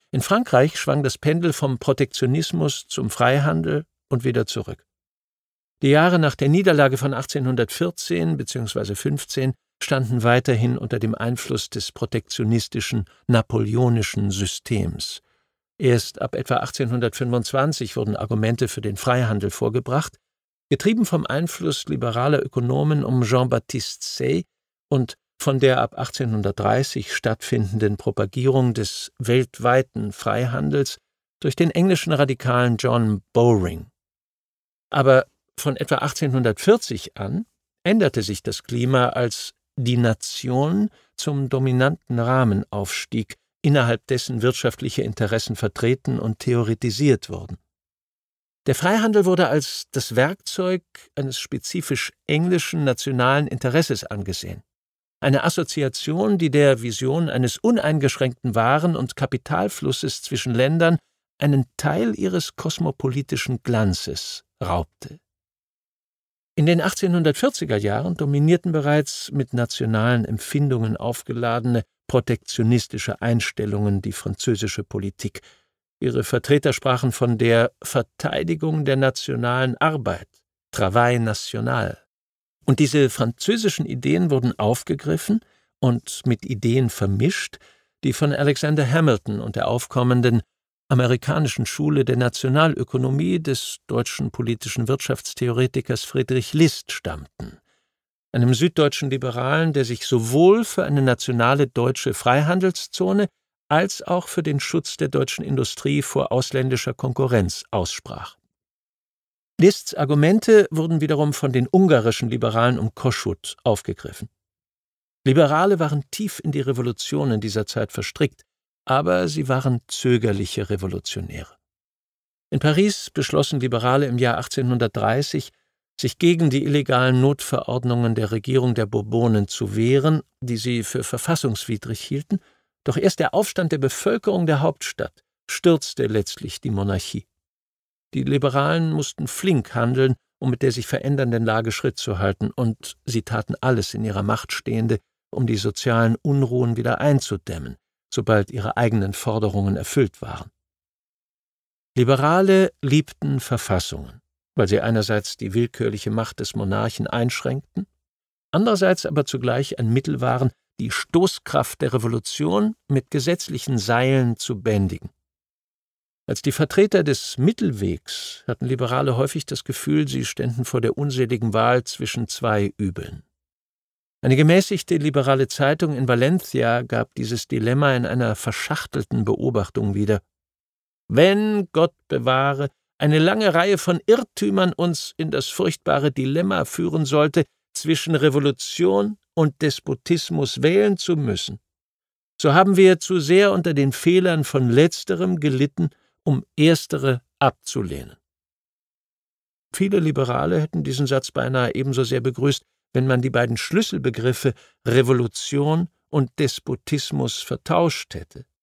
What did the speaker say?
In Frankreich schwang das Pendel vom Protektionismus zum Freihandel und wieder zurück. Die Jahre nach der Niederlage von 1814 bzw. 15 standen weiterhin unter dem Einfluss des protektionistischen napoleonischen Systems. Erst ab etwa 1825 wurden Argumente für den Freihandel vorgebracht, getrieben vom Einfluss liberaler Ökonomen um Jean-Baptiste Say und von der ab 1830 stattfindenden Propagierung des weltweiten Freihandels durch den englischen Radikalen John Bowring. Aber von etwa 1840 an änderte sich das Klima, als die Nation zum dominanten Rahmen aufstieg, innerhalb dessen wirtschaftliche Interessen vertreten und theoretisiert wurden. Der Freihandel wurde als das Werkzeug eines spezifisch englischen nationalen Interesses angesehen. Eine Assoziation, die der Vision eines uneingeschränkten Waren- und Kapitalflusses zwischen Ländern einen Teil ihres kosmopolitischen Glanzes raubte. In den 1840er Jahren dominierten bereits mit nationalen Empfindungen aufgeladene protektionistische Einstellungen die französische Politik. Ihre Vertreter sprachen von der Verteidigung der nationalen Arbeit, Travail national. Und diese französischen Ideen wurden aufgegriffen und mit Ideen vermischt, die von Alexander Hamilton und der aufkommenden amerikanischen Schule der Nationalökonomie des deutschen politischen Wirtschaftstheoretikers Friedrich List stammten, einem süddeutschen Liberalen, der sich sowohl für eine nationale deutsche Freihandelszone als auch für den Schutz der deutschen Industrie vor ausländischer Konkurrenz aussprach. Lists Argumente wurden wiederum von den ungarischen Liberalen um Kossuth aufgegriffen. Liberale waren tief in die Revolution in dieser Zeit verstrickt, aber sie waren zögerliche Revolutionäre. In Paris beschlossen Liberale im Jahr 1830, sich gegen die illegalen Notverordnungen der Regierung der Bourbonen zu wehren, die sie für verfassungswidrig hielten, doch erst der Aufstand der Bevölkerung der Hauptstadt stürzte letztlich die Monarchie. Die Liberalen mussten flink handeln, um mit der sich verändernden Lage Schritt zu halten, und sie taten alles in ihrer Macht Stehende, um die sozialen Unruhen wieder einzudämmen, sobald ihre eigenen Forderungen erfüllt waren. Liberale liebten Verfassungen, weil sie einerseits die willkürliche Macht des Monarchen einschränkten, andererseits aber zugleich ein Mittel waren, die Stoßkraft der Revolution mit gesetzlichen Seilen zu bändigen. Als die Vertreter des Mittelwegs hatten Liberale häufig das Gefühl, sie ständen vor der unseligen Wahl zwischen zwei Übeln. Eine gemäßigte liberale Zeitung in Valencia gab dieses Dilemma in einer verschachtelten Beobachtung wieder. Wenn, Gott bewahre, eine lange Reihe von Irrtümern uns in das furchtbare Dilemma führen sollte, zwischen Revolution und Despotismus wählen zu müssen, so haben wir zu sehr unter den Fehlern von letzterem gelitten, um erstere abzulehnen. Viele Liberale hätten diesen Satz beinahe ebenso sehr begrüßt, wenn man die beiden Schlüsselbegriffe Revolution und Despotismus vertauscht hätte.